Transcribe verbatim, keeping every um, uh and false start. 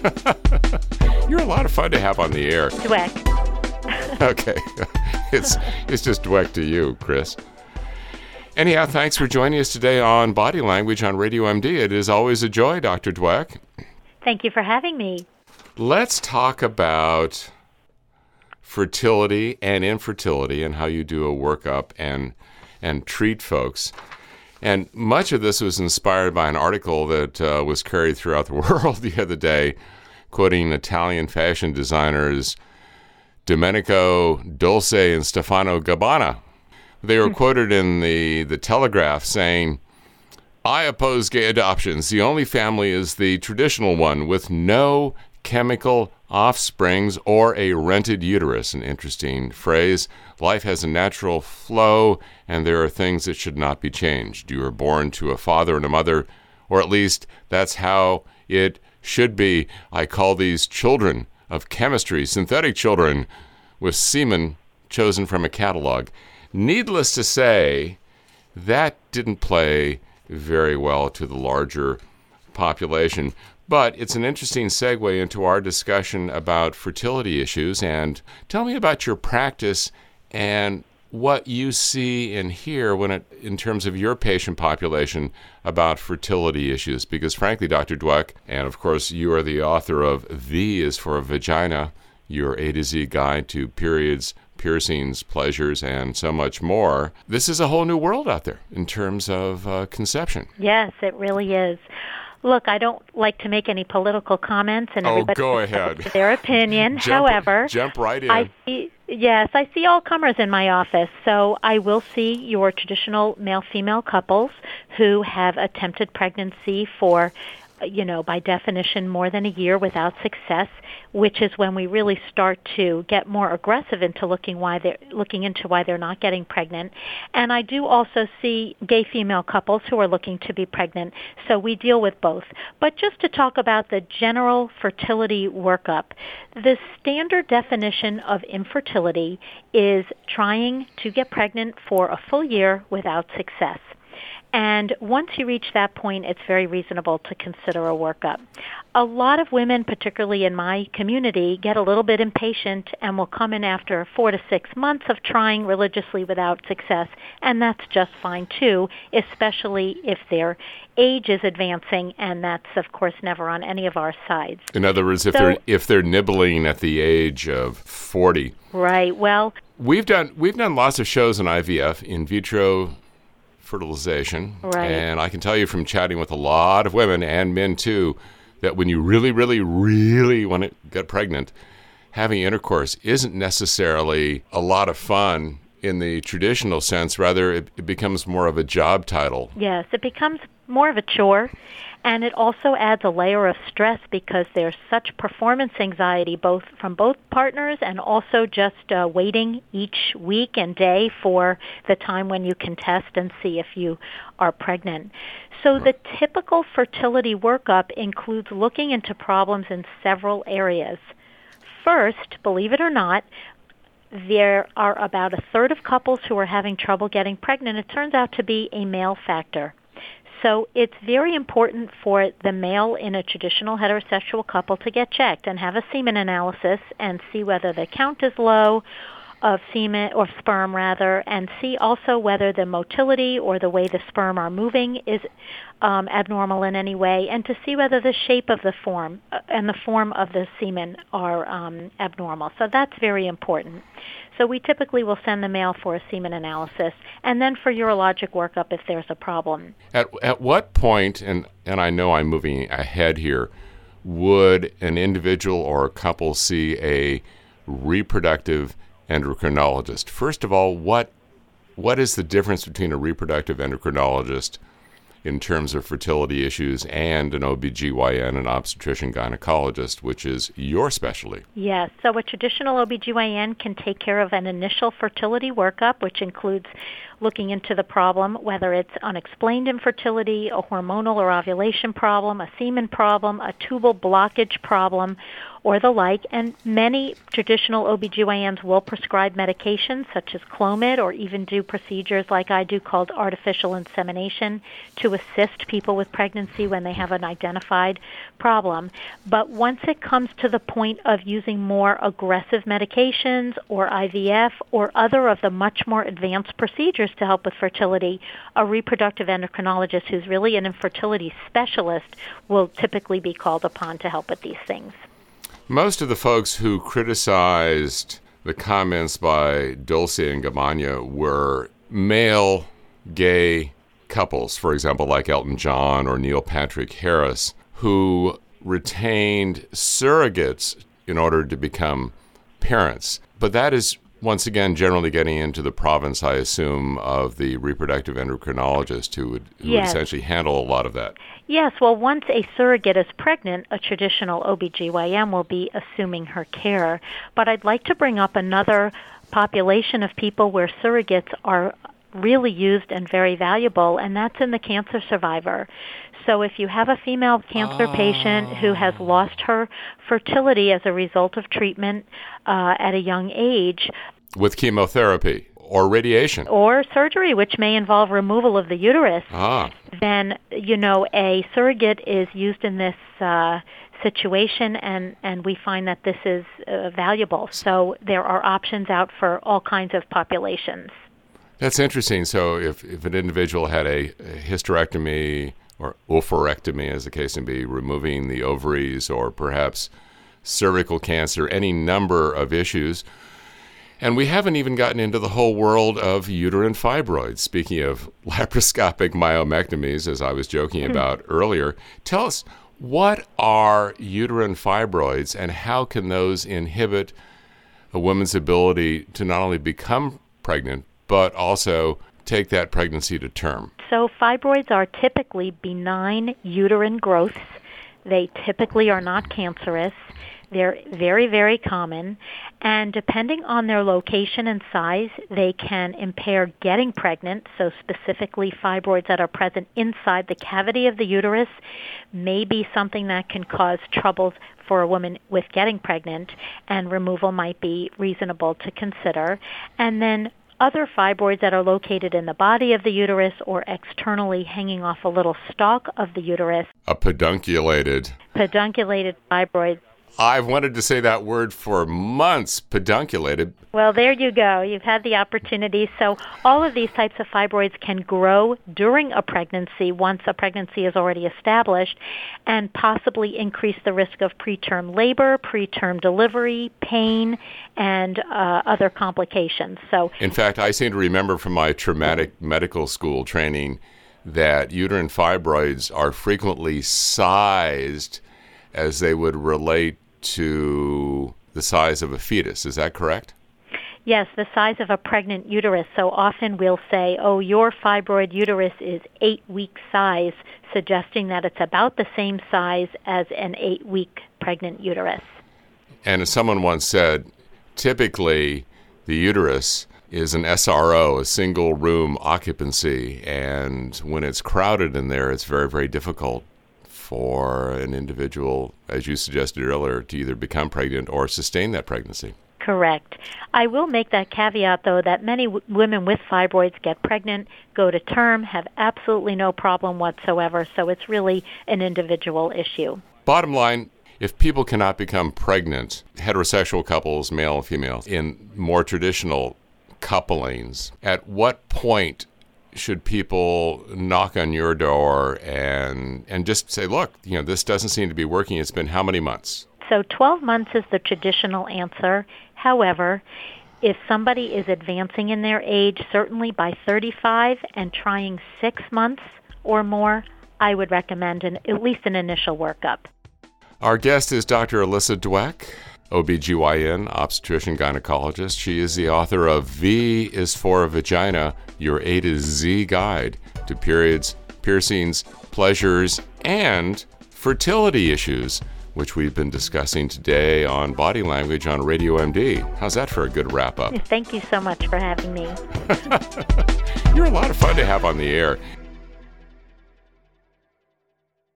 You're a lot of fun to have on the air. Dweck. Okay. It's it's just Dweck to you, Chris. Anyhow, thanks for joining us today on Body Language on Radio M D. It is always a joy, Doctor Dweck. Thank you for having me. Let's talk about fertility and infertility and how you do a workup and and treat folks. And much of this was inspired by an article that uh, was carried throughout the world the other day, quoting Italian fashion designers Domenico Dolce and Stefano Gabbana. They were quoted in the, the Telegraph saying, "I oppose gay adoptions. The only family is the traditional one with no chemical offsprings or a rented uterus." An interesting phrase. Life has a natural flow, and there are things that should not be changed. You are born to a father and a mother, or at least that's how it should be. I call these children of chemistry, synthetic children with semen chosen from a catalog. Needless to say, that didn't play very well to the larger population. But it's an interesting segue into our discussion about fertility issues. And tell me about your practice and what you see and hear when it, in terms of your patient population about fertility issues. Because frankly, Doctor Dweck, and of course you are the author of V is for Vagina, your A to Z guide to periods, piercings, pleasures, and so much more. This is a whole new world out there in terms of uh, conception. Yes, it really is. Look, I don't like to make any political comments, and Oh, everybody go has ahead. their opinion. Jump- However, jump right in. I see, yes, I see all comers in my office, so I will see your traditional male-female couples who have attempted pregnancy for, you know, by definition, more than a year without success, which is when we really start to get more aggressive into looking why they're looking into why they're not getting pregnant. And I do also see gay female couples who are looking to be pregnant, so we deal with both. But just to talk about the general fertility workup, the standard definition of infertility is trying to get pregnant for a full year without success. And once you reach that point, it's very reasonable to consider a workup. A lot of women, particularly in my community, get a little bit impatient and will come in after four to six months of trying religiously without success, and that's just fine too, especially if their age is advancing, and that's, of course, never on any of our sides. In other words, if So- they're if they're nibbling at the age of forty. Right, well, We've done we've done lots of shows on I V F, in vitro fertilization. Right. And I can tell you from chatting with a lot of women and men too, that when you really, really, really want to get pregnant, having intercourse isn't necessarily a lot of fun in the traditional sense. Rather, it, it becomes more of a job title. yes, it becomes more of a chore, and it also adds a layer of stress because there's such performance anxiety both from both partners and also just uh, waiting each week and day for the time when you can test and see if you are pregnant. So the typical fertility workup includes looking into problems in several areas. First, believe it or not, there are about a third of couples who are having trouble getting pregnant. It turns out to be a male factor. So it's very important for the male in a traditional heterosexual couple to get checked and have a semen analysis and see whether the count is low of semen or sperm rather, and see also whether the motility or the way the sperm are moving is um, abnormal in any way, and to see whether the shape of the form uh, and the form of the semen are um, abnormal. So that's very important. So we typically will send the male for a semen analysis and then for urologic workup if there's a problem. At at what point, and, and I know I'm moving ahead here, would an individual or a couple see a reproductive endocrinologist? First of all, what what is the difference between a reproductive endocrinologist in terms of fertility issues and an O B G Y N, an obstetrician gynecologist, which is your specialty? Yes, so a traditional O B G Y N can take care of an initial fertility workup, which includes looking into the problem, whether it's unexplained infertility, a hormonal or ovulation problem, a semen problem, a tubal blockage problem, or the like. And many traditional O B G Y Ns will prescribe medications such as Clomid, or even do procedures like I do called artificial insemination to assist people with pregnancy when they have an identified problem. But once it comes to the point of using more aggressive medications or I V F or other of the much more advanced procedures to help with fertility, a reproductive endocrinologist who's really an infertility specialist will typically be called upon to help with these things. Most of the folks who criticized the comments by Dulce and Gabbana were male gay couples, for example, like Elton John or Neil Patrick Harris, who retained surrogates in order to become parents. But that is, once again, generally getting into the province, I assume, of the reproductive endocrinologist who would, who yes. would essentially handle a lot of that. Yes, well, once a surrogate is pregnant, a traditional O B G Y N will be assuming her care. But I'd like to bring up another population of people where surrogates are really used and very valuable, and that's in the cancer survivor. So if you have a female cancer oh. patient who has lost her fertility as a result of treatment uh, at a young age, with chemotherapy or radiation or surgery, which may involve removal of the uterus, ah. then, you know, a surrogate is used in this uh, situation, and, and we find that this is uh, valuable. So there are options out for all kinds of populations. That's interesting. So if, if an individual had a, a hysterectomy or oophorectomy, as the case may be, removing the ovaries, or perhaps cervical cancer, any number of issues. And we haven't even gotten into the whole world of uterine fibroids. Speaking of laparoscopic myomectomies, as I was joking about earlier, tell us, what are uterine fibroids, and how can those inhibit a woman's ability to not only become pregnant, but also take that pregnancy to term? So fibroids are typically benign uterine growths. They typically are not cancerous. They're very, very common, and depending on their location and size, they can impair getting pregnant. So specifically, fibroids that are present inside the cavity of the uterus may be something that can cause troubles for a woman with getting pregnant, and removal might be reasonable to consider. And then other fibroids that are located in the body of the uterus or externally hanging off a little stalk of the uterus. A pedunculated. Pedunculated fibroids. I've wanted to say that word for months, pedunculated. Well, there you go. You've had the opportunity. So all of these types of fibroids can grow during a pregnancy once a pregnancy is already established, and possibly increase the risk of preterm labor, preterm delivery, pain, and uh, other complications. So, in fact, I seem to remember from my traumatic medical school training that uterine fibroids are frequently sized as they would relate to the size of a fetus. Is that correct? Yes, the size of a pregnant uterus. So often we'll say, oh, your fibroid uterus is eight-week size, suggesting that it's about the same size as an eight-week pregnant uterus. And as someone once said, typically the uterus is an S R O, a single-room occupancy, and when it's crowded in there, it's very, very difficult for an individual, as you suggested earlier, to either become pregnant or sustain that pregnancy. Correct. I will make that caveat, though, that many w- women with fibroids get pregnant, go to term, have absolutely no problem whatsoever, so it's really an individual issue. Bottom line, if people cannot become pregnant, heterosexual couples, male and female, in more traditional couplings, at what point should people knock on your door and and just say, look, you know, this doesn't seem to be working. It's been how many months? So twelve months is the traditional answer. However, if somebody is advancing in their age, certainly by thirty-five, and trying six months or more, I would recommend an, at least an initial workup. Our guest is Doctor Alyssa Dweck, O B G Y N, obstetrician gynecologist. She is the author of V is for Vagina, Your A to Z Guide to Periods, Piercings, Pleasures, and Fertility Issues. which we've been discussing today on body language on Radio M D. How's that for a good wrap-up? Thank you so much for having me. You're a lot of fun to have on the air.